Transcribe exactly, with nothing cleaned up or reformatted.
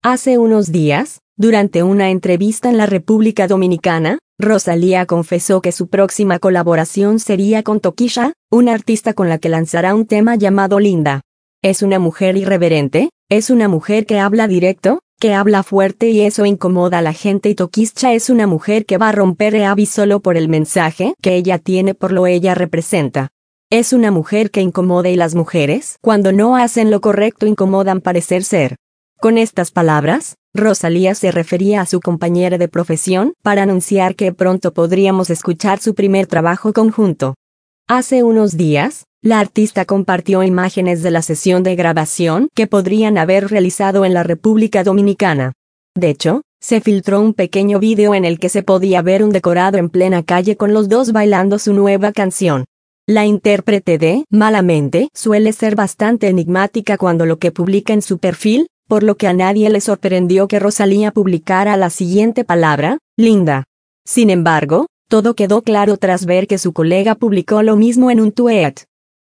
Hace unos días, durante una entrevista en la República Dominicana, Rosalía confesó que su próxima colaboración sería con Tokischa, una artista con la que lanzará un tema llamado Linda. Es una mujer irreverente, es una mujer que habla directo, que habla fuerte y eso incomoda a la gente, y Tokischa es una mujer que va a romper E A B I solo por el mensaje que ella tiene, por lo ella representa. Es una mujer que incomoda, y las mujeres, cuando no hacen lo correcto, incomodan parecer ser. Con estas palabras, Rosalía se refería a su compañera de profesión para anunciar que pronto podríamos escuchar su primer trabajo conjunto. Hace unos días, la artista compartió imágenes de la sesión de grabación que podrían haber realizado en la República Dominicana. De hecho, se filtró un pequeño video en el que se podía ver un decorado en plena calle con los dos bailando su nueva canción. La intérprete de Malamente suele ser bastante enigmática cuando lo que publica en su perfil, por lo que a nadie le sorprendió que Rosalía publicara la siguiente palabra, Linda. Sin embargo, todo quedó claro tras ver que su colega publicó lo mismo en un tuit.